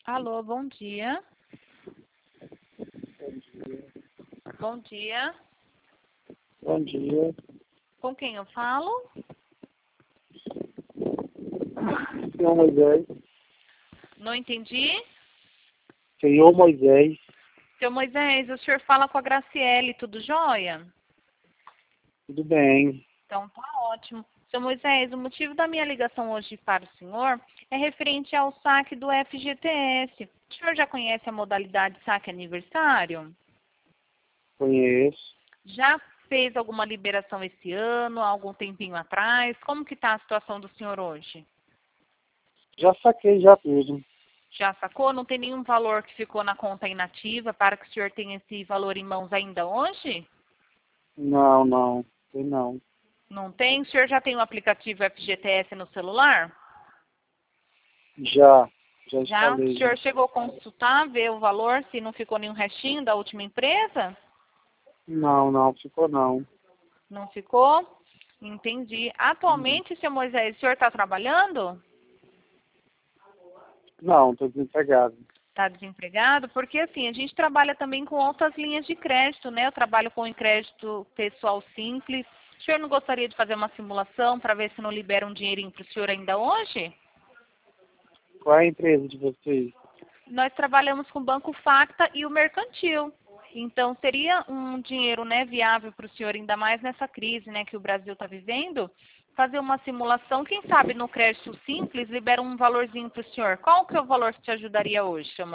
Alô, bom dia. Bom dia. Bom dia. Bom dia. Com quem eu falo? Senhor Moisés. Não entendi. Senhor Moisés. Seu Moisés, o senhor fala com a Graciele, tudo jóia? Tudo bem. Então tá ótimo. Seu Moisés, o motivo da minha ligação hoje para o senhor é referente ao saque do FGTS. O senhor já conhece a modalidade saque aniversário? Conheço. Já fez alguma liberação esse ano, algum tempinho atrás? Como que está a situação do senhor hoje? Já saquei já tudo. Já sacou? Não tem nenhum valor que ficou na conta inativa para que o senhor tenha esse valor em mãos ainda hoje? Não. Tem não. Não tem? O senhor já tem o aplicativo FGTS no celular? Já Já? O instalei. senhor chegou a consultar, ver o valor, se não ficou nenhum restinho da última empresa? Não ficou não. Não ficou? Entendi. Atualmente, seu Moisés, o senhor está trabalhando? Não, estou desempregado. Está desempregado? Porque assim, a gente trabalha também com outras linhas de crédito, né? Eu trabalho com crédito pessoal simples. O senhor não gostaria de fazer uma simulação para ver se não libera um dinheirinho para o senhor ainda hoje? Qual é a empresa de vocês? Nós trabalhamos com o Banco Facta e o Mercantil. Então, seria um dinheiro, né, viável para o senhor, ainda mais nessa crise, né, que o Brasil está vivendo, fazer uma simulação, quem sabe no crédito simples, libera um valorzinho para o senhor. Qual que é o valor que te ajudaria hoje, seu